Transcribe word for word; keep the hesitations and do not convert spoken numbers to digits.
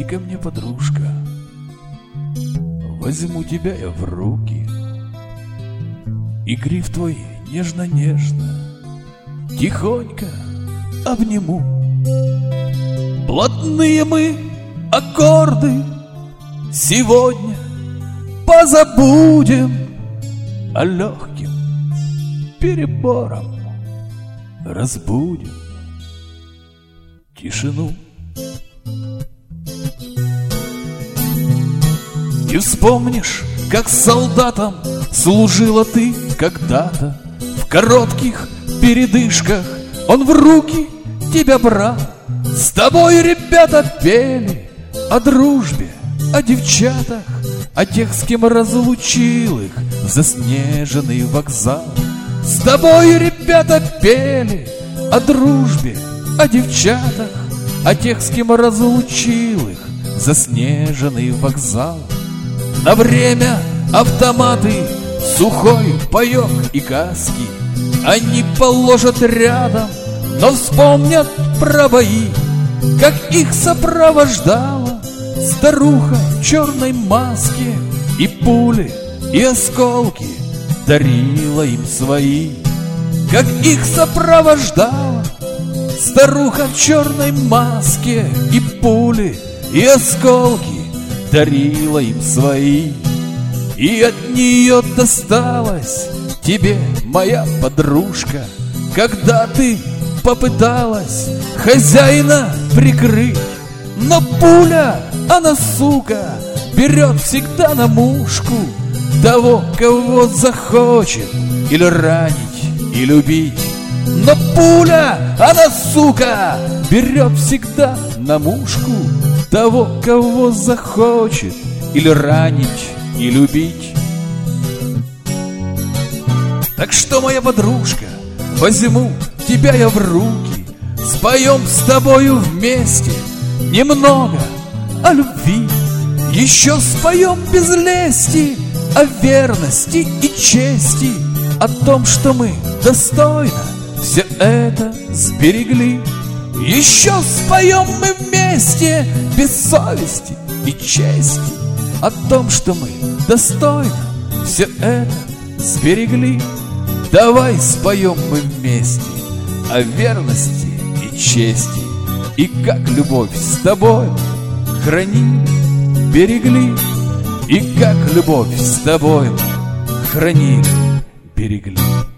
ко мне, подружка, возьму тебя я в руки, и гриф твой нежно-нежно тихонько обниму. Блатные мы аккорды сегодня позабудем, а легким перебором разбудим тишину. И вспомнишь, как солдатом служила ты когда-то. В коротких передышках он в руки тебя брал. С тобой ребята пели о дружбе, о девчатах, о тех, с кем разлучил их заснеженный вокзал. С тобой ребята пели о дружбе, о девчатах, о тех, с кем разлучил их заснеженный вокзал. На время автоматы, сухой паёк и каски они положат рядом, но вспомнят про бои, как их сопровождала старуха в черной маске, и пули, и осколки дарила им свои. Как их сопровождала старуха в черной маске, и пули, и осколки дарила им свои. И от нее досталась тебе, моя подружка, когда ты попыталась хозяина прикрыть. Но пуля, она, сука, берет всегда на мушку того, кого захочет или ранить, и любить. Но пуля, она, сука, берет всегда на мушку того, кого захочет или ранить, и любить. Так что, моя подружка, возьму тебя я в руки, споем с тобою вместе немного о любви. Еще споем без лести о верности и чести, о том, что мы достойно все это сберегли. Еще споем мы вместе без совести и чести, о том, что мы достойно все это сберегли. Давай споем мы вместе о верности и чести, и как любовь с тобой хранили, берегли, и как любовь с тобой хранили, берегли.